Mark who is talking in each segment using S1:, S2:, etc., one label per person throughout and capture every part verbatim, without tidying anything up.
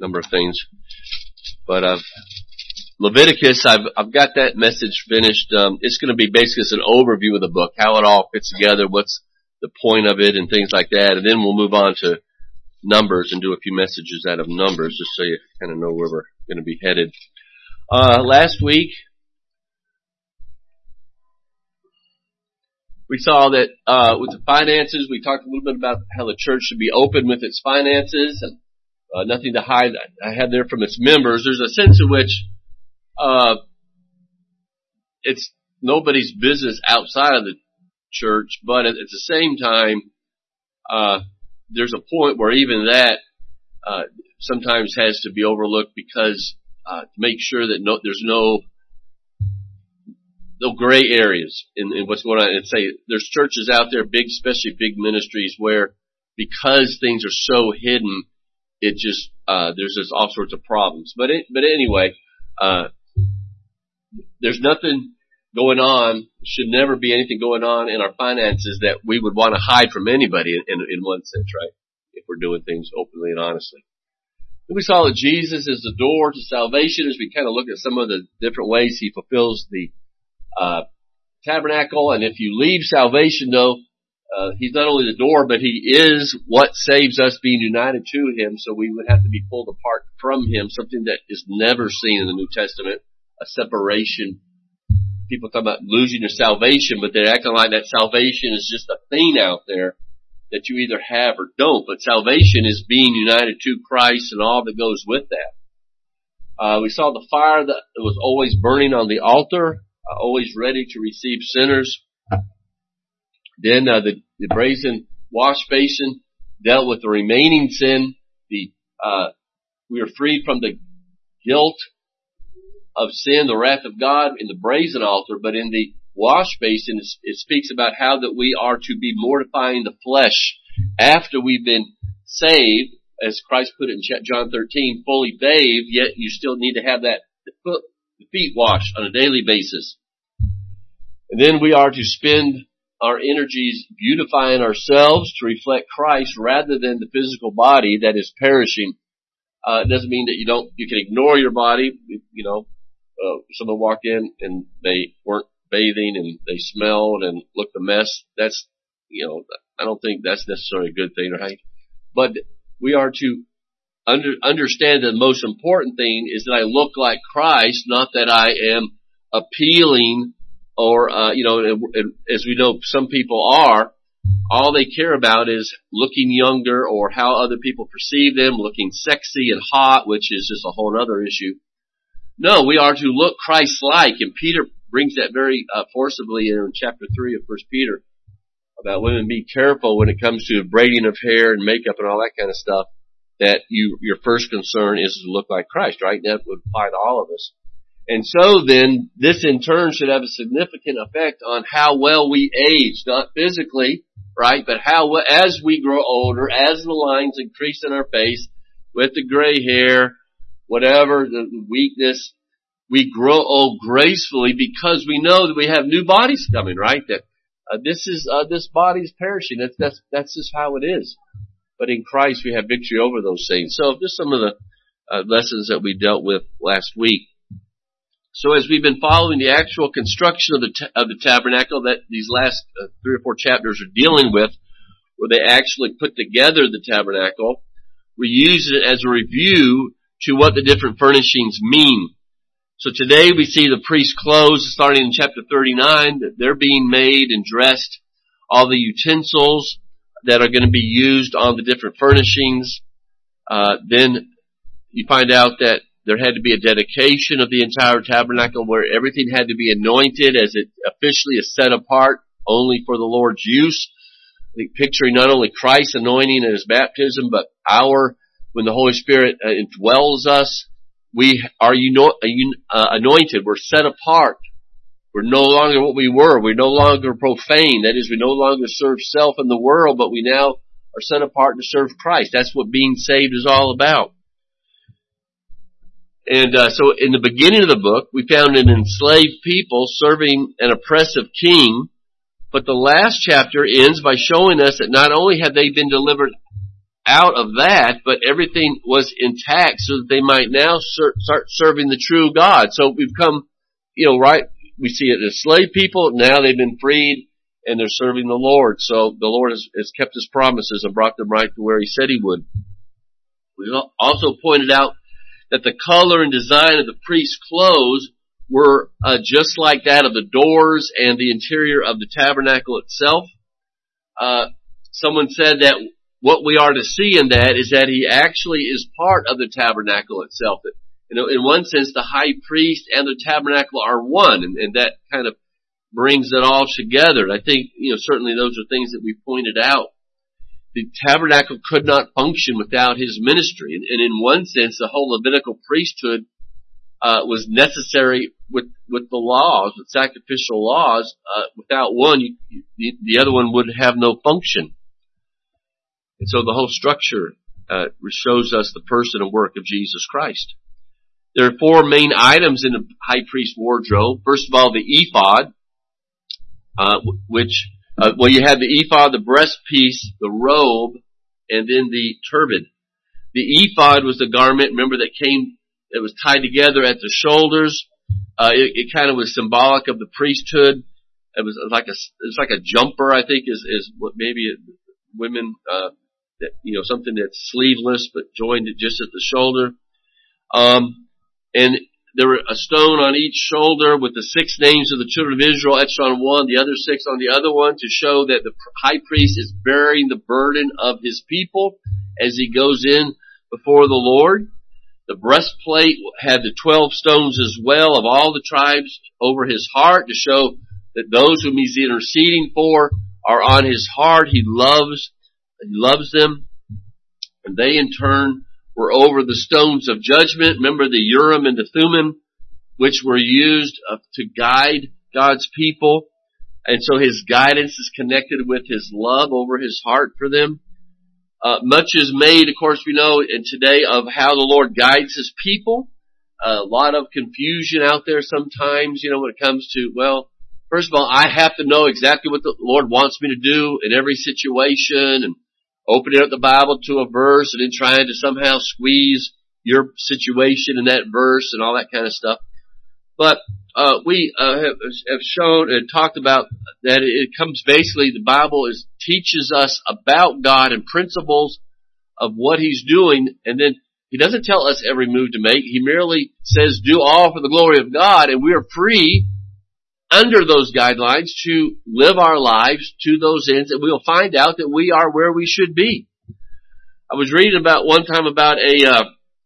S1: number of things. But uh, Leviticus, I've I've got that message finished. Um, it's going to be basically just an overview of the book, how it all fits together, what's the point of it, and things like that. And then we'll move on to Numbers and do a few messages out of Numbers, just so you kind of know where we're going to be headed. Uh, last week, we saw that uh, with the finances, we talked a little bit about how the church should be open with its finances and uh, nothing to hide. I had there from its members. There's a sense in which uh, it's nobody's business outside of the church, but at, at the same time, uh, there's a point where even that uh, sometimes has to be overlooked because uh, to make sure that no, there's no no gray areas in, in what's going on. And say there's churches out there, big, especially big ministries, where because things are so hidden, it just uh, there's just all sorts of problems. But it, but anyway, uh, there's nothing going on. Should never be anything going on in our finances that we would want to hide from anybody. In, in, in one sense, right? If we're doing things openly and honestly. Then we saw that Jesus is the door to salvation as we kind of look at some of the different ways he fulfills the Uh, tabernacle. And if you leave salvation though, uh, he's not only the door, but he is what saves us being united to him. So we would have to be pulled apart from him, something that is never seen in the New Testament, a separation. People talk about losing your salvation, but they're acting like that salvation is just a thing out there that you either have or don't. But salvation is being united to Christ and all that goes with that. Uh, we saw the fire that was always burning on the altar. Uh, always ready to receive sinners. Then uh, the, the brazen wash basin dealt with the remaining sin. The uh, we are freed from the guilt of sin, the wrath of God in the brazen altar. But in the wash basin, it, it speaks about how that we are to be mortifying the flesh after we've been saved, as Christ put it in John thirteen, fully bathed. Yet you still need to have that the foot. feet washed on a daily basis. And then we are to spend our energies beautifying ourselves to reflect Christ rather than the physical body that is perishing. Uh, it doesn't mean that you don't, you can ignore your body. You know, uh, someone walked in and they weren't bathing and they smelled and looked a mess. That's, you know, I don't think that's necessarily a good thing, right? But we are to Under, understand that the most important thing is that I look like Christ, not that I am appealing or, uh, you know, as we know some people are, all they care about is looking younger or how other people perceive them, looking sexy and hot, which is just a whole other issue. No, we are to look Christ-like, and Peter brings that very uh, forcibly in chapter three of First Peter about women be careful when it comes to braiding of hair and makeup and all that kind of stuff. That you, your first concern is to look like Christ, right? That would apply to all of us. And so then, this in turn should have a significant effect on how well we age, not physically, right? But how, as we grow older, as the lines increase in our face, with the gray hair, whatever, the weakness, we grow old gracefully because we know that we have new bodies coming, right? That, uh, this is, uh, this body's perishing. That's, that's, that's just how it is. But in Christ, we have victory over those things. So just some of the uh, lessons that we dealt with last week. So as we've been following the actual construction of the ta- of the tabernacle that these last uh, three or four chapters are dealing with, where they actually put together the tabernacle, we use it as a review to what the different furnishings mean. So today we see the priest's clothes, starting in chapter thirty-nine, that they're being made and dressed. All the utensils that are going to be used on the different furnishings. Uh, then you find out that there had to be a dedication of the entire tabernacle where everything had to be anointed as it officially is set apart only for the Lord's use. I think picturing not only Christ's anointing at his baptism, but our, when the Holy Spirit uh, indwells us, we are uno- uh, anointed. We're set apart. We're no longer what we were. We're no longer profane. That is, we no longer serve self and the world, but we now are set apart to serve Christ. That's what being saved is all about. And uh, so in the beginning of the book, we found an enslaved people serving an oppressive king. But the last chapter ends by showing us that not only have they been delivered out of that, but everything was intact so that they might now ser- start serving the true God. So we've come, you know, right, we see it as slave people, now they've been freed, and they're serving the Lord. So the Lord has, has kept His promises and brought them right to where He said He would. We also pointed out that the color and design of the priest's clothes were uh, just like that of the doors and the interior of the tabernacle itself. Uh, someone said that what we are to see in that is that he actually is part of the tabernacle itself. You know, in one sense, the high priest and the tabernacle are one, and, and that kind of brings it all together. And I think, you know, certainly those are things that we pointed out. The tabernacle could not function without his ministry, and, and in one sense, the whole Levitical priesthood uh, was necessary with with the laws, with sacrificial laws. Uh, without one, you, you, the other one would have no function. And so the whole structure uh, shows us the person and work of Jesus Christ. There are four main items in the high priest wardrobe. First of all, the ephod, uh, which, uh, well, you have the ephod, the breastpiece, the robe, and then the turban. The ephod was the garment, remember, that came, it was tied together at the shoulders. Uh, it, it kind of was symbolic of the priesthood. It was like a, it was like a jumper, I think, is, is what maybe it, women, uh, that, you know, something that's sleeveless but joined it just at the shoulder. Um, and there were a stone on each shoulder with the six names of the children of Israel etched on one, the other six on the other one, to show that the high priest is bearing the burden of his people as he goes in before the Lord. The breastplate had the twelve stones as well of all the tribes over his heart to show that those whom he's interceding for are on his heart. He loves He loves them, and they in turn were over the stones of judgment. Remember the Urim and the Thummim, which were used uh, to guide God's people. And so his guidance is connected with his love over his heart for them. Uh, much is made, of course, we know, in today of how the Lord guides his people. Uh, a lot of confusion out there sometimes, you know, when it comes to, well, first of all, I have to know exactly what the Lord wants me to do in every situation, and opening up the Bible to a verse and then trying to somehow squeeze your situation in that verse and all that kind of stuff. But uh, we uh, have, have shown and talked about that it comes basically, the Bible is teaches us about God and principles of what He's doing, and then He doesn't tell us every move to make. He merely says, do all for the glory of God, and we are free under those guidelines to live our lives to those ends, and we'll find out that we are where we should be. I was reading about one time about a uh,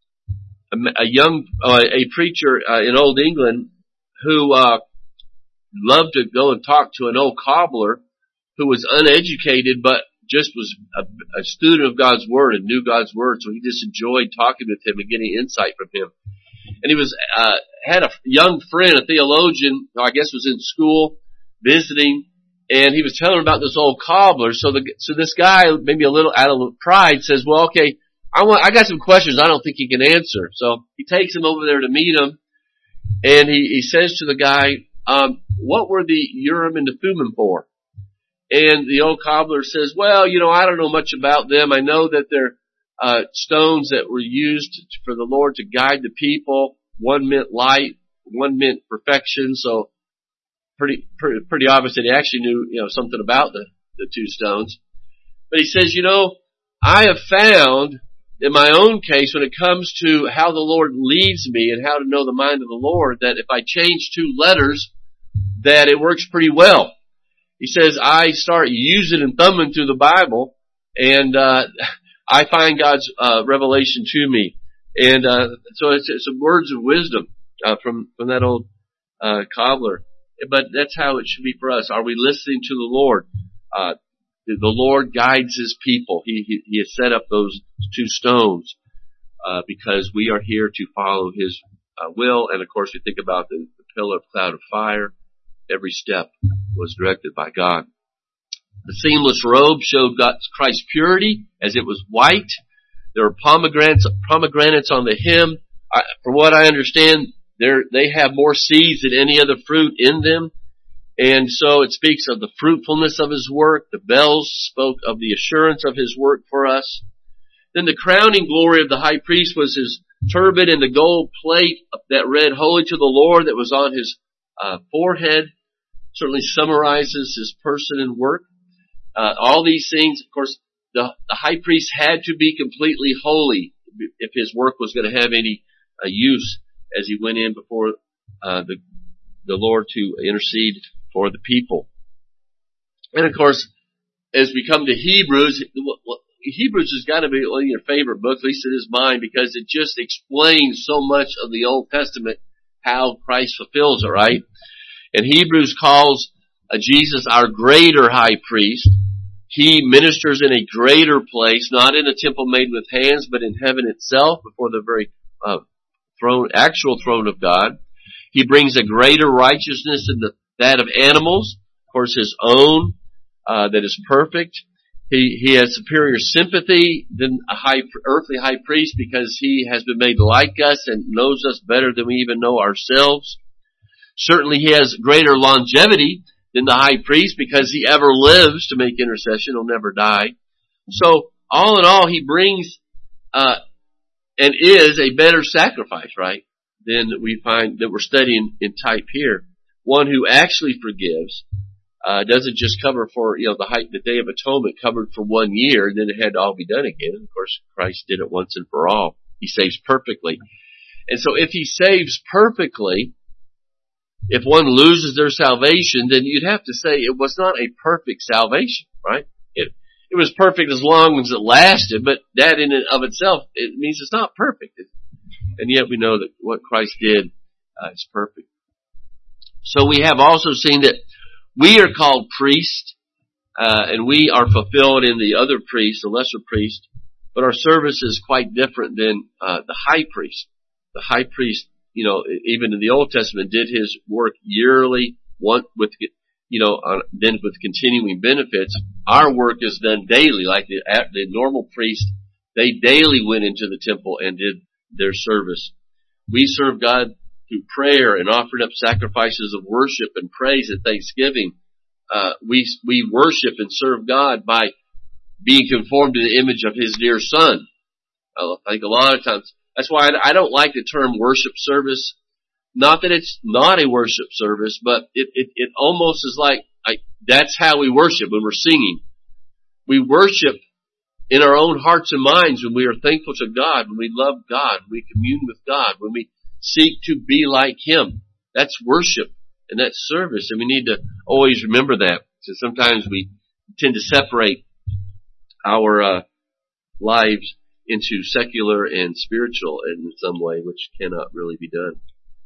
S1: a, a young uh, a preacher uh, in Old England who uh, loved to go and talk to an old cobbler who was uneducated but just was a, a student of God's Word and knew God's Word, so he just enjoyed talking with him and getting insight from him. And he was, uh, had a young friend, a theologian, who I guess was in school, visiting, and he was telling him about this old cobbler. So the, so this guy, maybe a little out of pride, says, well, okay, I want, I got some questions I don't think he can answer. So he takes him over there to meet him, and he, he says to the guy, um, what were the Urim and the Thummim for? And the old cobbler says, well, you know, I don't know much about them. I know that they're Uh, stones that were used for the Lord to guide the people. One meant light, one meant perfection. So pretty, pretty, pretty obvious that he actually knew, you know, something about the, the two stones. But he says, you know, I have found in my own case, when it comes to how the Lord leads me and how to know the mind of the Lord, that if I change two letters, that it works pretty well. He says, I start using and thumbing through the Bible, and, uh, I find God's uh, revelation to me, and uh, so it's, it's some words of wisdom uh, from from that old uh, cobbler. But that's how it should be for us. Are we listening to the Lord? Uh, the Lord guides His people. He He, he has set up those two stones uh, because we are here to follow His uh, will. And of course, we think about the, the pillar of cloud of fire. Every step was directed by God. The seamless robe showed God's Christ's purity, as it was white. There were pomegranates, pomegranates on the hem. I, from what I understand, they have more seeds than any other fruit in them. And so it speaks of the fruitfulness of His work. The bells spoke of the assurance of His work for us. Then the crowning glory of the high priest was his turban and the gold plate that read "Holy to the Lord" that was on his uh, forehead. Certainly summarizes his person and work. Uh, all these things, of course, the, the high priest had to be completely holy if his work was going to have any uh, use as he went in before uh, the the Lord to intercede for the people. And of course, as we come to Hebrews, Hebrews has got to be one of your favorite books, at least it is mine, because it just explains so much of the Old Testament, how Christ fulfills it, right? And Hebrews calls uh, Jesus our greater high priest. He ministers in a greater place, not in a temple made with hands, but in heaven itself, before the very uh, throne, actual throne of God. He brings a greater righteousness than the, that of animals, of course his own, uh, that is perfect. He, he has superior sympathy than a high, earthly high priest because he has been made like us and knows us better than we even know ourselves. Certainly he has greater longevity than the high priest because he ever lives to make intercession. He'll never die. So all in all, he brings, uh, and is a better sacrifice, right? Than we find that we're studying in type here. One who actually forgives, uh, doesn't just cover for, you know, the, high, the Day of Atonement covered for one year and then it had to all be done again. And of course, Christ did it once and for all. He saves perfectly. And so if he saves perfectly, if one loses their salvation, then you'd have to say it was not a perfect salvation, right? It, it was perfect as long as it lasted, but that in and of itself, it means it's not perfect. And yet we know that what Christ did uh, is perfect. So we have also seen that we are called priests, uh, and we are fulfilled in the other priest, the lesser priest, but our service is quite different than uh, the high priest. The high priest, you know, even in the Old Testament, did his work yearly, one with, you know, on, then with continuing benefits. Our work is done daily, like the, the normal priest. They daily went into the temple and did their service. We serve God through prayer and offering up sacrifices of worship and praise and thanksgiving. Uh, we we worship and serve God by being conformed to the image of His dear Son. I think a lot of times. That's why I don't like the term worship service. Not that it's not a worship service, but it, it, it almost is like, I, that's how we worship when we're singing. We worship in our own hearts and minds when we are thankful to God, when we love God, when we commune with God, when we seek to be like Him. That's worship and that's service, and we need to always remember that. So sometimes we tend to separate our uh, lives into secular and spiritual in some way, which cannot really be done.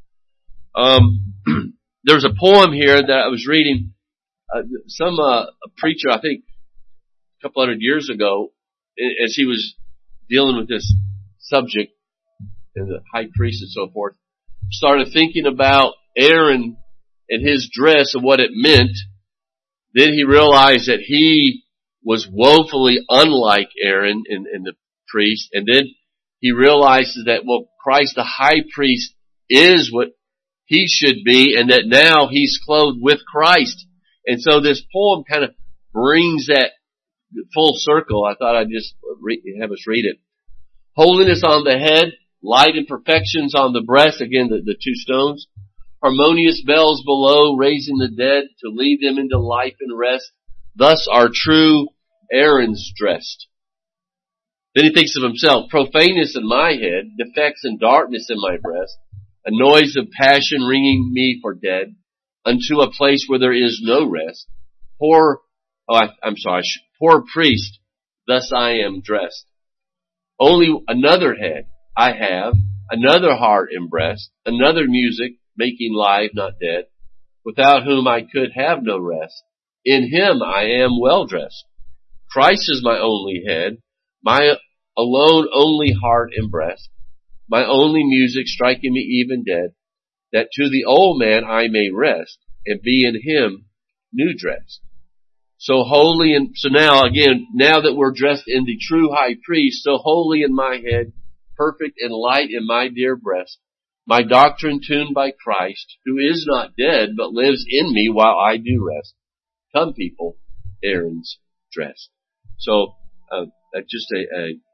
S1: Um, there's a poem here that I was reading. Uh, some uh, a preacher, I think, a couple hundred years ago, as he was dealing with this subject and the high priest and so forth, started thinking about Aaron and his dress and what it meant. Then he realized that he was woefully unlike Aaron and, and the priest, and then he realizes that, well, Christ the high priest is what he should be, and that now he's clothed with Christ. And so this poem kind of brings that full circle. I thought I'd just re- have us read it. Holiness on the head, light and perfections on the breast, again the, the two stones, harmonious bells below, raising the dead to lead them into life and rest. Thus are true Aaron's dressed. Then he thinks of himself, profaneness in my head, defects and darkness in my breast, a noise of passion ringing me for dead, unto a place where there is no rest. Poor, oh, I, I'm sorry, poor priest, thus I am dressed. Only another head I have, another heart and breast, another music, making live, not dead, without whom I could have no rest. In Him I am well dressed. Christ is my only head, my alone only heart and breast, my only music striking me even dead, that to the old man I may rest, and be in Him new dressed. So holy and, so now again, now that we're dressed in the true high priest, so holy in my head, perfect and light in my dear breast, my doctrine tuned by Christ, who is not dead, but lives in me while I do rest. Come people, Aaron's dressed. So, uh, that's just a, a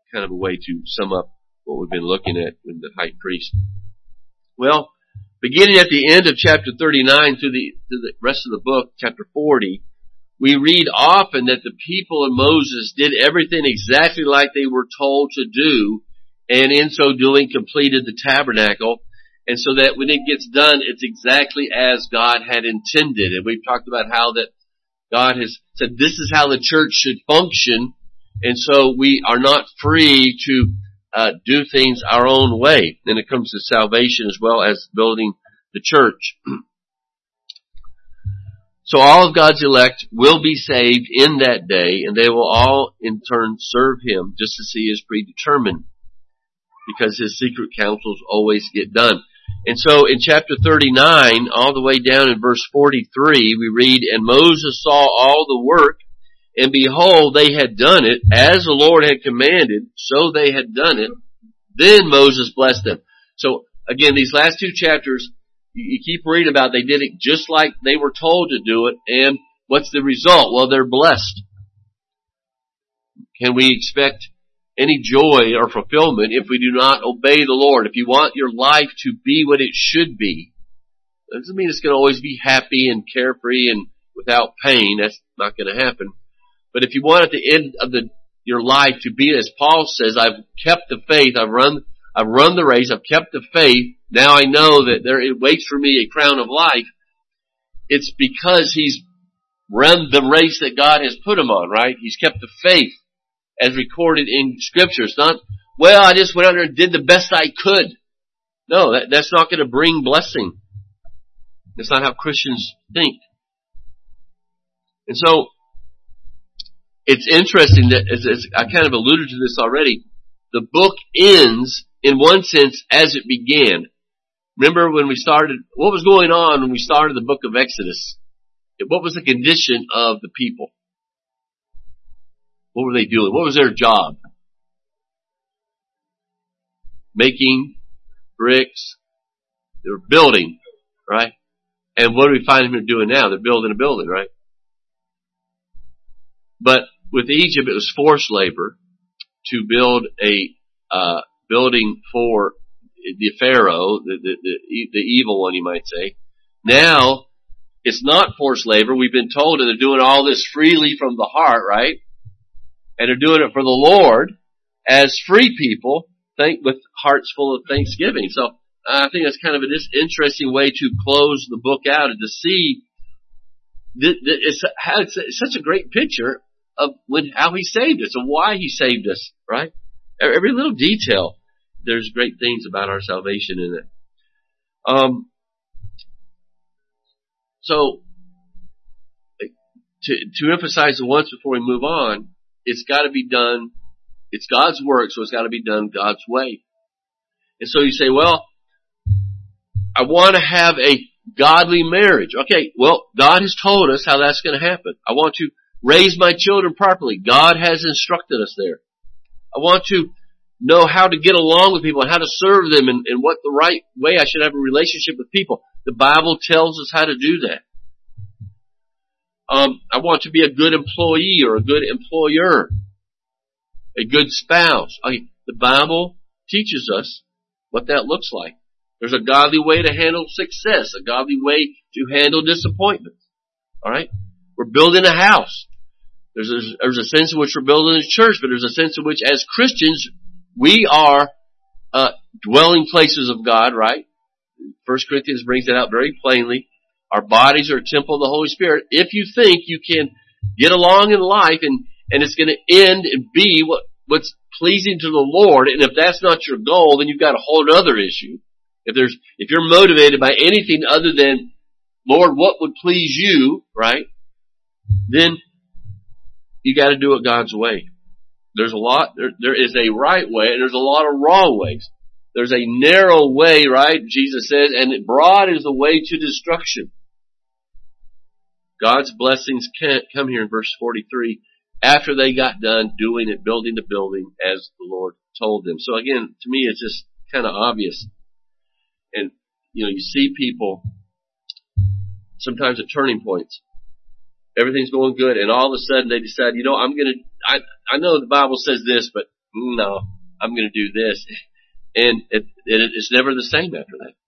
S1: kind of a way to sum up what we've been looking at with the high priest. Well, beginning at the end of chapter thirty-nine through the, through the rest of the book, chapter forty, we read often that the people of Moses did everything exactly like they were told to do, and in so doing completed the tabernacle. And so that when it gets done, it's exactly as God had intended. And we've talked about how that God has said this is how the church should function. And so we are not free to uh, do things our own way. And it comes to salvation as well as building the church. So all of God's elect will be saved in that day, and they will all in turn serve Him just as He is predetermined, because His secret counsels always get done. And so in chapter thirty-nine, all the way down in verse forty-three, we read, "And Moses saw all the work, and behold, they had done it, as the Lord had commanded, so they had done it. Then Moses blessed them." So again, these last two chapters, you keep reading about, they did it just like they were told to do it, and what's the result? Well, they're blessed. Can we expect any joy or fulfillment if we do not obey the Lord? If you want your life to be what it should be, that doesn't mean it's going to always be happy and carefree and without pain. That's not going to happen. But if you want at the end of the your life to be, as Paul says, I've kept the faith, I've run, I've run the race, I've kept the faith. Now I know that there it waits for me a crown of life. It's because he's run the race that God has put him on, right? He's kept the faith as recorded in Scripture. It's not, well, I just went out there and did the best I could. No, that, that's not going to bring blessing. That's not how Christians think. And so, it's interesting that, as, as I kind of alluded to this already, the book ends, in one sense, as it began. Remember when we started, what was going on when we started the book of Exodus? What was the condition of the people? What were they doing? What was their job? Making bricks. They were building, right? And what do we find them doing now? They're building a building, right? But with Egypt, it was forced labor to build a uh, building for the Pharaoh, the, the, the, the evil one, you might say. Now, it's not forced labor. We've been told that they're doing all this freely from the heart, right? And they're doing it for the Lord as free people, think with hearts full of thanksgiving. So I think that's kind of a this interesting way to close the book out and to see th- th- it's, how it's, it's such a great picture of when how He saved us and why He saved us, right? Every little detail, there's great things about our salvation in it. Um, so to to emphasize it once before we move on, it's got to be done. It's God's work, so it's got to be done God's way. And so you say, well, I want to have a godly marriage. Okay, well, God has told us how that's going to happen. I want to raise my children properly. God has instructed us there. I want to know how to get along with people and how to serve them and, and what the right way I should have a relationship with people. The Bible tells us how to do that. Um, I want to be a good employee or a good employer, a good spouse. Okay, the Bible teaches us what that looks like. There's a godly way to handle success, a godly way to handle disappointment. All right, we're building a house. There's a, there's a sense in which we're building a church, but there's a sense in which, as Christians, we are uh, dwelling places of God. Right? First Corinthians brings that out very plainly. Our bodies are a temple of the Holy Spirit. If you think you can get along in life and, and it's going to end and be what, what's pleasing to the Lord, and if that's not your goal, then you've got a whole other issue. If there's, if you're motivated by anything other than, Lord, what would please you, right? Then you got to do it God's way. There's a lot, there, there is a right way and there's a lot of wrong ways. There's a narrow way, right? Jesus says, and broad is the way to destruction. God's blessings can't come here in verse forty-three after they got done doing it, building the building as the Lord told them. So again, to me, it's just kind of obvious. And, you know, you see people sometimes at turning points. Everything's going good, and all of a sudden they decide, you know, I'm going to, I, I know the Bible says this, but no, I'm going to do this. And it, it, it's never the same after that.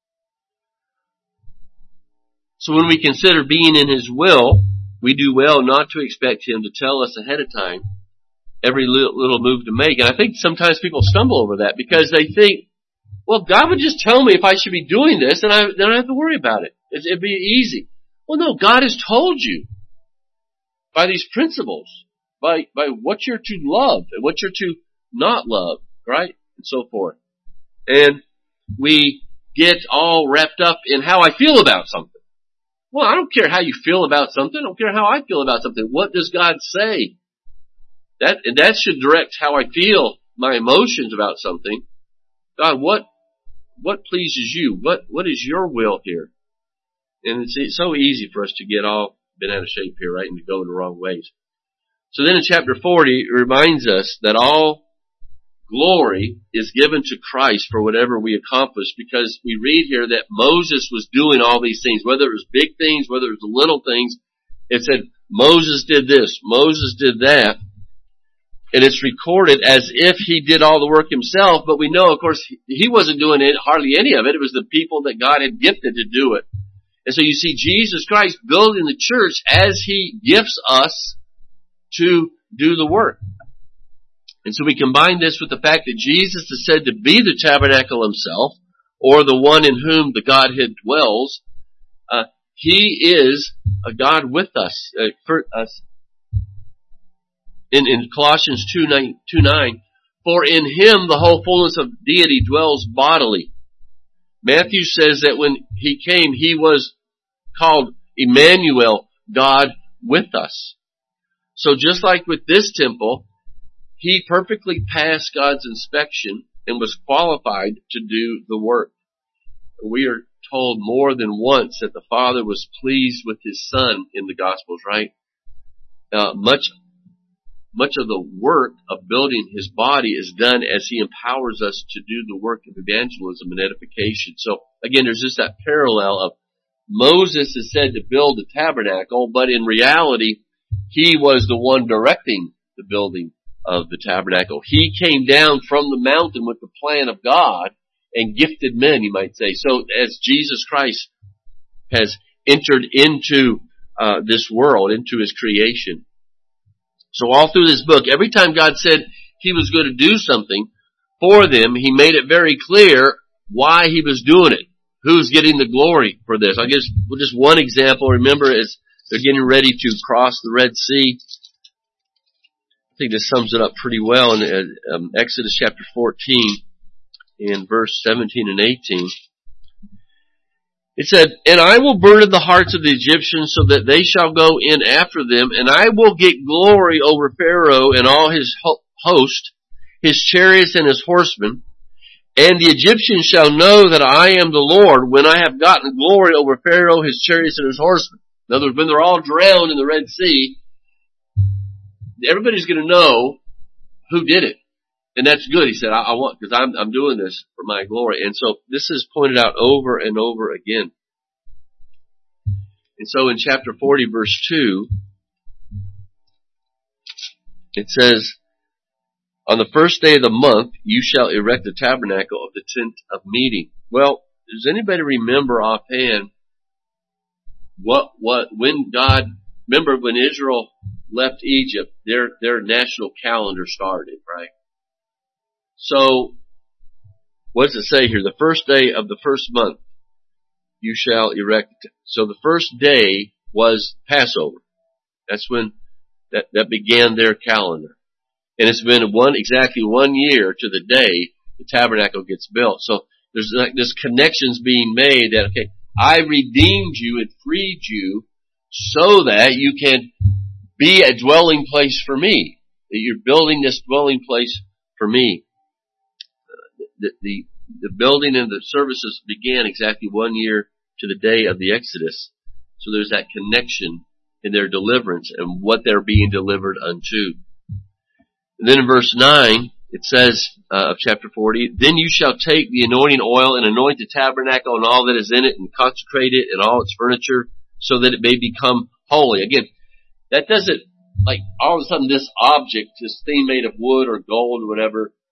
S1: So when we consider being in His will, we do well not to expect Him to tell us ahead of time every little, little move to make. And I think sometimes people stumble over that because they think, well, God would just tell me if I should be doing this, and I then I don't have to worry about it. It's, it'd be easy. Well, no, God has told you by these principles, by by what you're to love and what you're to not love, right, and so forth. And we get all wrapped up in how I feel about something. Well, I don't care how you feel about something. I don't care how I feel about something. What does God say? That and that should direct how I feel, my emotions about something. God, what what pleases you? What what is your will here? And it's, it's so easy for us to get all bent out of shape here, right, and to go in the wrong ways. So then in chapter forty, it reminds us that all glory is given to Christ for whatever we accomplish, because we read here that Moses was doing all these things, whether it was big things, whether it was the little things. It said Moses did this, Moses did that. And it's recorded as if he did all the work himself, but we know, of course, he wasn't doing it, hardly any of it. It was the people that God had gifted to do it. And so you see Jesus Christ building the church as He gifts us to do the work. And so we combine this with the fact that Jesus is said to be the tabernacle Himself, or the one in whom the Godhead dwells. Uh, he is a God with us. Uh, for us. In, in Colossians two nine, for in Him the whole fullness of deity dwells bodily. Matthew says that when He came, He was called Emmanuel, God with us. So just like with this temple, He perfectly passed God's inspection and was qualified to do the work. We are told more than once that the Father was pleased with His Son in the Gospels, right? Uh, much Much of the work of building His body is done as He empowers us to do the work of evangelism and edification. So again, there's just that parallel of Moses is said to build the tabernacle, but in reality, he was the one directing the building of the tabernacle. He came down from the mountain with the plan of God and gifted men, you might say. So as Jesus Christ has entered into uh, this world, into His creation. So all through this book, every time God said He was going to do something for them, He made it very clear why He was doing it. Who's getting the glory for this? I guess well, just one example. Remember, as they're getting ready to cross the Red Sea, I think this sums it up pretty well in um, Exodus chapter fourteen, in verse seventeen and eighteen. It said, and I will burden the hearts of the Egyptians so that they shall go in after them, and I will get glory over Pharaoh and all his host, his chariots and his horsemen. And the Egyptians shall know that I am the Lord when I have gotten glory over Pharaoh, his chariots and his horsemen. In other words, when they're all drowned in the Red Sea, everybody's going to know who did it. And that's good. He said, I, I want, because I'm, I'm doing this for my glory. And so this is pointed out over and over again. And so in chapter forty, verse two, it says, on the first day of the month, you shall erect the tabernacle of the tent of meeting. Well, does anybody remember offhand what, what, when God, remember when Israel left Egypt, their, their national calendar started, right? So, what does it say here? The first day of the first month, you shall erect. So the first day was Passover. That's when that, that began their calendar. And it's been one, exactly one year to the day the tabernacle gets built. So there's like this connections being made that, okay, I redeemed you and freed you so that you can be a dwelling place for me. That you're building this dwelling place for me. The, the, the building and the services began exactly one year to the day of the Exodus. So there's that connection in their deliverance and what they're being delivered unto. And then in verse nine, it says, uh, of chapter forty, then you shall take the anointing oil and anoint the tabernacle and all that is in it and consecrate it and all its furniture so that it may become holy. Again, that doesn't, like, all of a sudden this object, this thing made of wood or gold or whatever,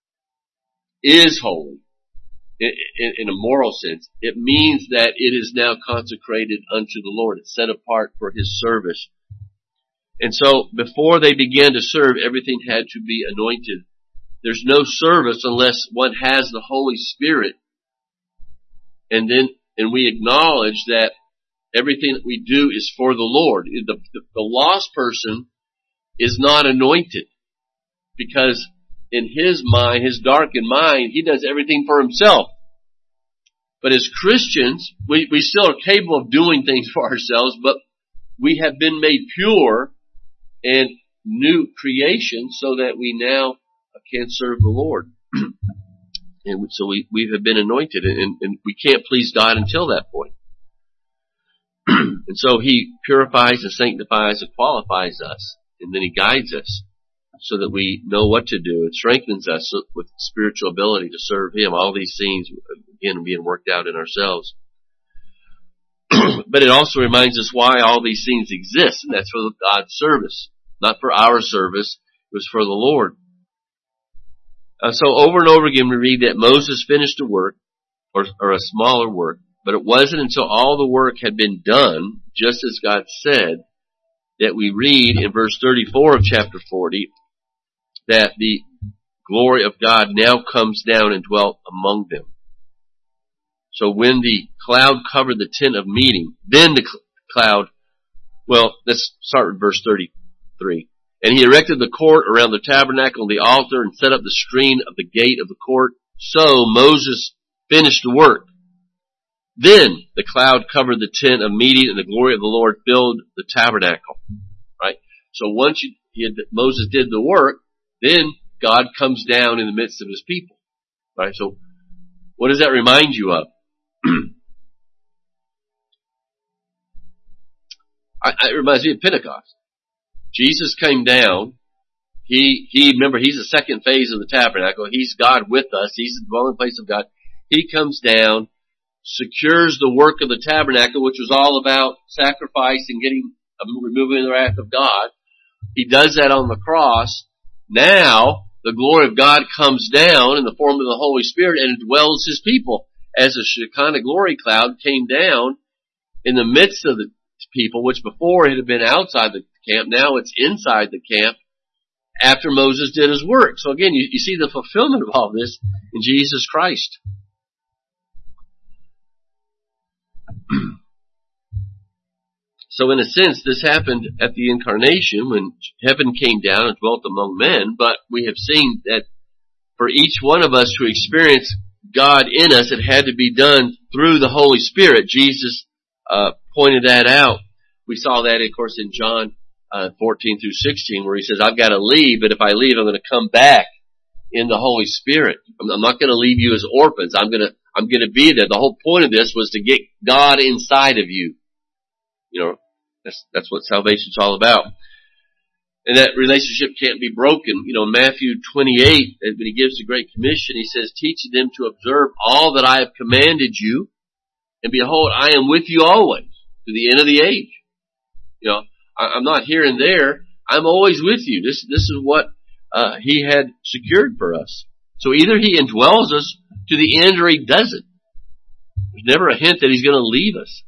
S1: is holy in, in, in a moral sense. It means that it is now consecrated unto the Lord. It's set apart for His service. And so before they began to serve, everything had to be anointed. There's no service unless one has the Holy Spirit. And then, and we acknowledge that everything that we do is for the Lord. The, the, the lost person is not anointed because in his mind, his darkened mind, he does everything for himself. But as Christians, we, we still are capable of doing things for ourselves, but we have been made pure and new creation so that we now can serve the Lord. And so we, we have been anointed, and, and we can't please God until that point. And so He purifies and sanctifies and qualifies us, and then He guides us so that we know what to do. It strengthens us with spiritual ability to serve Him. All these things, again, being worked out in ourselves. But it also reminds us why all these things exist, and that's for God's service. Not for our service, it was for the Lord. Uh, so over and over again we read that Moses finished a work, or, or a smaller work, but it wasn't until all the work had been done, just as God said, that we read in verse thirty-four of chapter forty, that the glory of God now comes down and dwelt among them. So when the cloud covered the tent of meeting, then the cl- cloud, well, let's start with verse thirty-three. And he erected the court around the tabernacle and the altar and set up the screen of the gate of the court. So Moses finished the work. Then the cloud covered the tent of meeting and the glory of the Lord filled the tabernacle. Right? So once you, he had, Moses did the work, then God comes down in the midst of His people. Right? So what does that remind you of? I, it reminds me of Pentecost. Jesus came down. He, he, remember, He's the second phase of the tabernacle. He's God with us. He's the dwelling place of God. He comes down, secures the work of the tabernacle, which was all about sacrifice and getting, removing the wrath of God. He does that on the cross. Now, the glory of God comes down in the form of the Holy Spirit and dwells His people. As the Shekinah glory cloud came down in the midst of the people, which before it had been outside the camp, now it's inside the camp after Moses did his work. So again, you, you see the fulfillment of all this in Jesus Christ. So in a sense, this happened at the incarnation when heaven came down and dwelt among men, but we have seen that for each one of us to experience God in us, it had to be done through the Holy Spirit. Jesus uh, pointed that out. We saw that, of course, in John uh, fourteen through sixteen, where He says, I've got to leave, but if I leave, I'm going to come back in the Holy Spirit. I'm, I'm not going to leave you as orphans. I'm going to, I'm going to be there. The whole point of this was to get God inside of you. You know, that's, that's what salvation's all about. And that relationship can't be broken. You know, in Matthew twenty-eight, when He gives the Great Commission, He says, teaching them to observe all that I have commanded you, and behold, I am with you always to the end of the age. You know, I, I'm not here and there. I'm always with you. This, this is what uh, He had secured for us. So either He indwells us to the end or He doesn't. There's never a hint that He's going to leave us.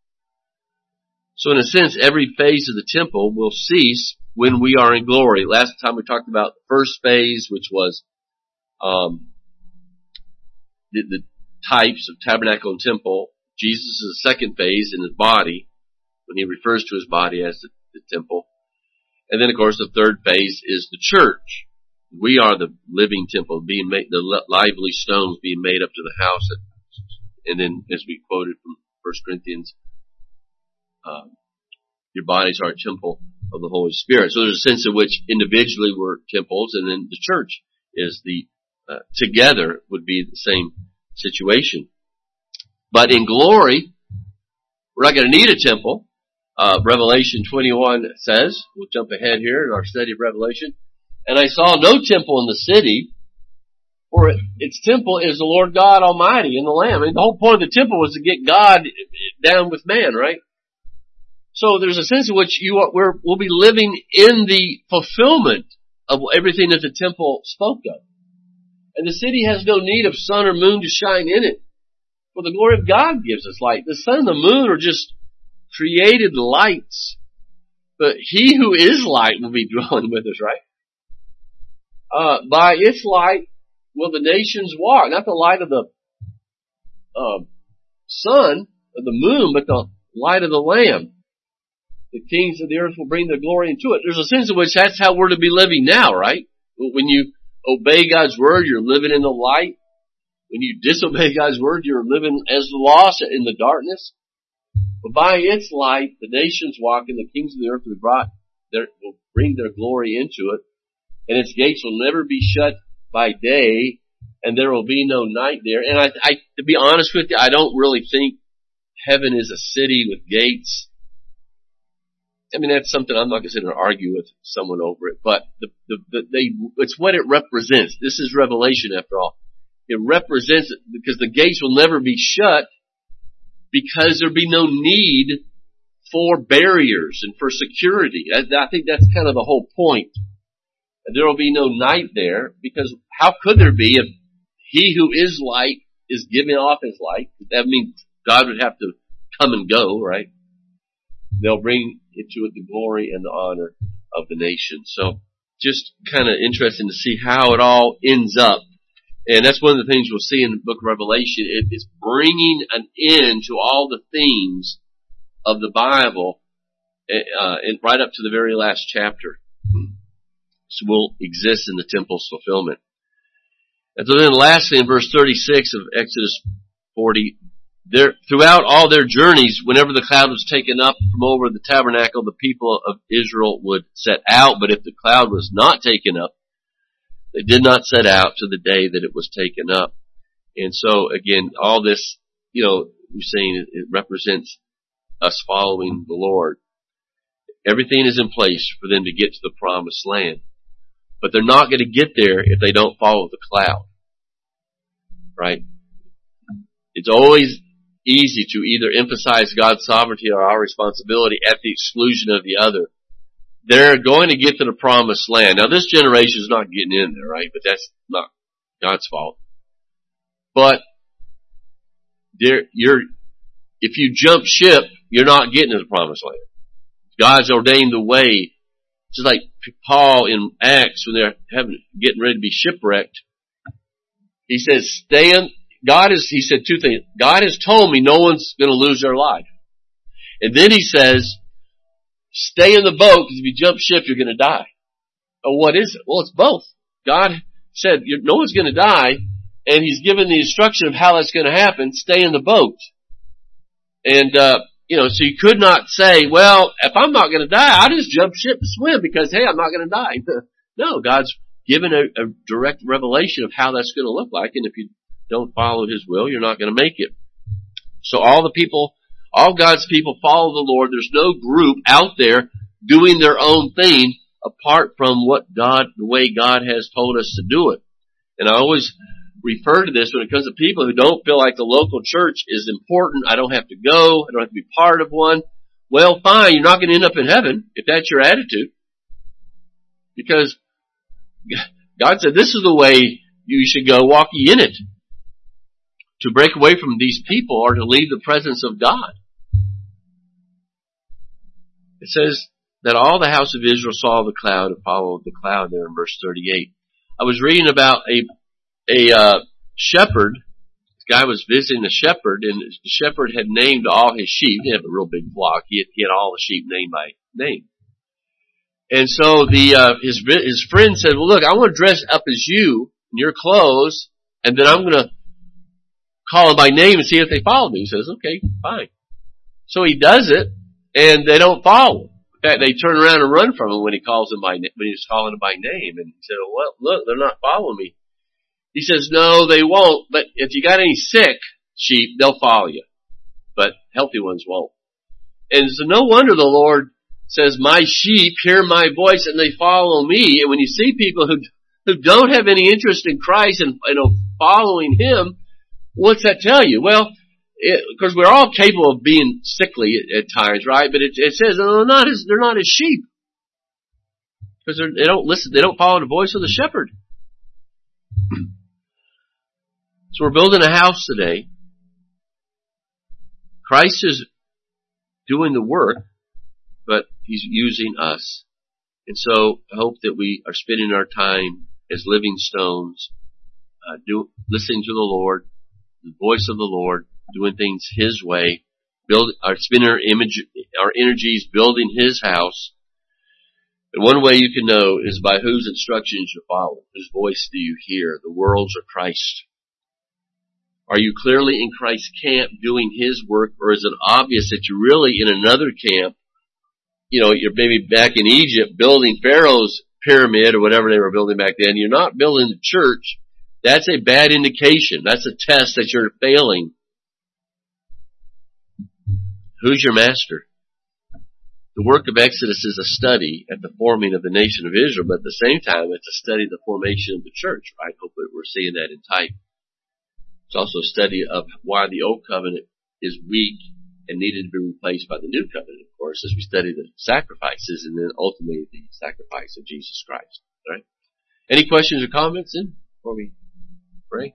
S1: So in a sense, every phase of the temple will cease when we are in glory. Last time we talked about the first phase, which was um, the, the types of tabernacle and temple. Jesus is the second phase in His body, when He refers to His body as the, the temple. And then, of course, the third phase is the church. We are the living temple, being made, the lively stones being made up to the house. And then, as we quoted from First Corinthians, uh, your bodies are a temple of the Holy Spirit. So there's a sense in which individually we're temples, and then the church is the, uh, together would be the same situation. But in glory, we're not going to need a temple. Uh, Revelation twenty-one says, we'll jump ahead here in our study of Revelation, and I saw no temple in the city, for its temple is the Lord God Almighty and the Lamb. And the whole point of the temple was to get God down with man, right? So there's a sense in which you are, we're, we'll be living in the fulfillment of everything that the temple spoke of. And the city has no need of sun or moon to shine in it. For the glory of God gives us light. The sun and the moon are just created lights. But he who is light will be dwelling with us, right? Uh, by its light will the nations walk. Not the light of the uh, sun or the moon, but the light of the Lamb. The kings of the earth will bring their glory into it. There's a sense in which that's how we're to be living now, right? When you obey God's word, you're living in the light. When you disobey God's word, you're living as lost in the darkness. But by its light, the nations walk, and the kings of the earth will, brought their, will bring their glory into it. And its gates will never be shut by day, and there will be no night there. And I, I, to be honest with you, I don't really think heaven is a city with gates. I mean, that's something I'm not going to sit and argue with someone over it, but the, the, the, they, it's what it represents. This is Revelation after all. It represents it because the gates will never be shut because there'll be no need for barriers and for security. I, I think that's kind of the whole point. There will be no night there because how could there be if he who is light is giving off his light? That means God would have to come and go, right? They'll bring into it the glory and the honor of the nation. So just kind of interesting to see how it all ends up. And that's one of the things we'll see in the book of Revelation. It is bringing an end to all the themes of the Bible, uh, and right up to the very last chapter. So will exist in the temple's fulfillment. And so then lastly in verse thirty-six of Exodus forty, there, throughout all their journeys, whenever the cloud was taken up from over the tabernacle, the people of Israel would set out. But if the cloud was not taken up, they did not set out to the day that it was taken up. And so again, all this, you know, we're saying it represents us following the Lord. Everything is in place for them to get to the promised land. But they're not going to get there if they don't follow the cloud. Right? It's always easy to either emphasize God's sovereignty or our responsibility at the exclusion of the other. They're going to get to the promised land. Now this generation is not getting in there, right? But that's not God's fault. But there, you're, if you jump ship, you're not getting to the promised land. God's ordained the way. Just like Paul in Acts when they're having, getting ready to be shipwrecked. He says, stay in, God is, he said two things. God has told me no one's going to lose their life. And then he says, stay in the boat because if you jump ship, you're going to die. Oh, what is it? Well, it's both. God said, no one's going to die, and he's given the instruction of how that's going to happen. Stay in the boat. And, uh, you know, so you could not say, well, if I'm not going to die, I'll just jump ship and swim because, hey, I'm not going to die. No, God's given a, a direct revelation of how that's going to look like, and if you don't follow his will, you're not going to make it. So all the people, all God's people follow the Lord. There's no group out there doing their own thing apart from what God, the way God has told us to do it. And I always refer to this when it comes to people who don't feel like the local church is important. I don't have to go. I don't have to be part of one. Well, fine. You're not going to end up in heaven if that's your attitude. Because God said this is the way you should go. Walk ye in it. To break away from these people or to leave the presence of God. It says that all the house of Israel saw the cloud and followed the cloud there in verse thirty-eight. I was reading about a A uh, shepherd. This guy was visiting a shepherd, and the shepherd had named all his sheep. He had a real big flock. He had, he had all the sheep named by name. And so the uh, his his friend said, "Well, look, I want to dress up as you in your clothes, and then I'm going to call them by name and see if they follow me." He says, "Okay, fine." So he does it, and they don't follow him. In fact, they turn around and run from him when he calls them by when he's calling them by name. And he said, "Well, look, they're not following me." He says, no, they won't, but if you got any sick sheep, they'll follow you. But healthy ones won't. And so no wonder the Lord says, my sheep hear my voice and they follow me. And when you see people who who don't have any interest in Christ and, you know, following Him, what's that tell you? Well, because we're all capable of being sickly at, at times, right? But it, it says they're not as, they're not as sheep. Because they don't listen, they don't follow the voice of the shepherd. So we're building a house today. Christ is doing the work, but He's using us. And so I hope that we are spending our time as living stones, uh, do, listening to the Lord, the voice of the Lord, doing things His way, build, our spending our image, our energies building His house. And one way you can know is by whose instructions you follow. Whose voice do you hear? The world's or Christ? Are you clearly in Christ's camp doing His work, or is it obvious that you're really in another camp? You know, you're maybe back in Egypt building Pharaoh's pyramid or whatever they were building back then. You're not building the church. That's a bad indication. That's a test that you're failing. Who's your master? The work of Exodus is a study at the forming of the nation of Israel, but at the same time, it's a study of the formation of the church, right? Hopefully we're seeing that in type. It's also a study of why the old covenant is weak and needed to be replaced by the new covenant, of course, as we study the sacrifices and then ultimately the sacrifice of Jesus Christ. All right? Any questions or comments then before we pray?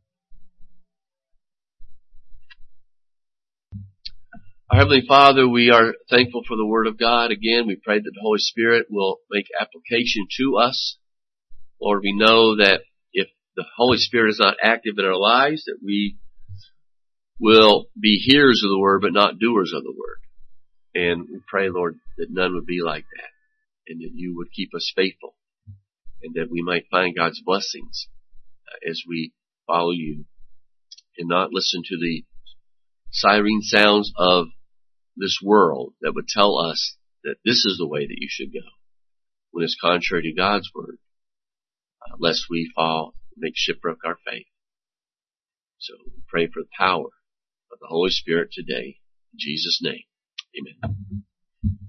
S1: Our Heavenly Father, we are thankful for the Word of God. Again, we pray that the Holy Spirit will make application to us. Lord, we know that if the Holy Spirit is not active in our lives, that we will be hearers of the Word, but not doers of the Word. And we pray, Lord, that none would be like that, and that you would keep us faithful, and that we might find God's blessings uh, as we follow you, and not listen to the siren sounds of this world that would tell us that this is the way that you should go, when it's contrary to God's Word, uh, lest we fall and make shipwreck our faith. So we pray for the power of the Holy Spirit today. In Jesus' name, amen.